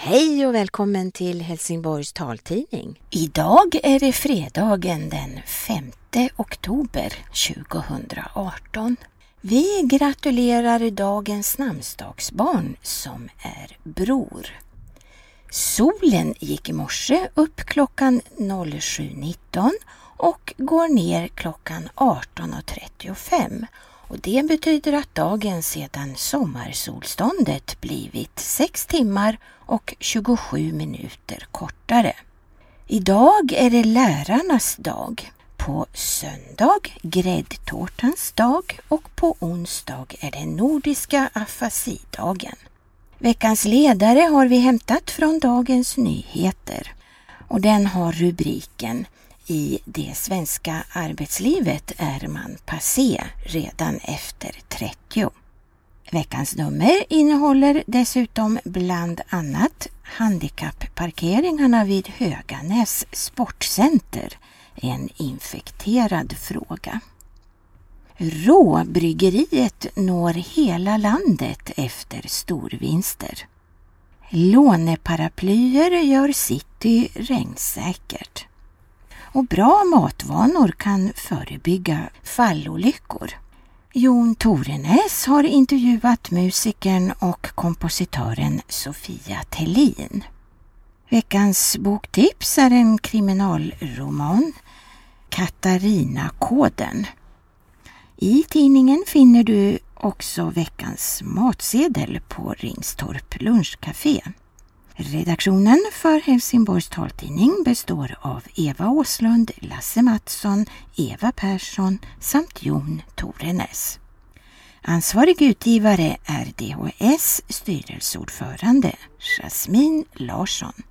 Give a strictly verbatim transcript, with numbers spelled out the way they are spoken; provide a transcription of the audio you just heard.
Hej och välkommen till Helsingborgs taltidning. Idag är det fredagen den femte oktober tjugohundraarton. Vi gratulerar dagens namnsdagsbarn som är Bror. Solen gick i morse upp klockan sju nitton och går ner klockan arton trettiofem. Och det betyder att dagen sedan sommarsolståndet blivit sex timmar och tjugosju minuter kortare. Idag är det lärarnas dag. På söndag gräddtårtans dag och på onsdag är det nordiska afasidagen. Veckans ledare har vi hämtat från Dagens Nyheter och den har rubriken "I det svenska arbetslivet är man passé redan efter trettio". Veckans nummer innehåller dessutom bland annat handikappparkeringarna vid Höganäs sportcenter, en infekterad fråga. Råbryggeriet når hela landet efter storvinster. Låneparaplyer gör city regnsäkert. Och bra matvanor kan förebygga fallolyckor. Jon Torenäs har intervjuat musikern och kompositören Sofia Tellin. Veckans boktips är en kriminalroman, Katarina-koden. I tidningen finner du också veckans matsedel på Ringstorp lunchcafé. Redaktionen för Helsingborgs taltidning består av Eva Åslund, Lasse Mattsson, Eva Persson samt Jon Torenäs. Ansvarig utgivare är D H S styrelseordförande Jasmin Larsson.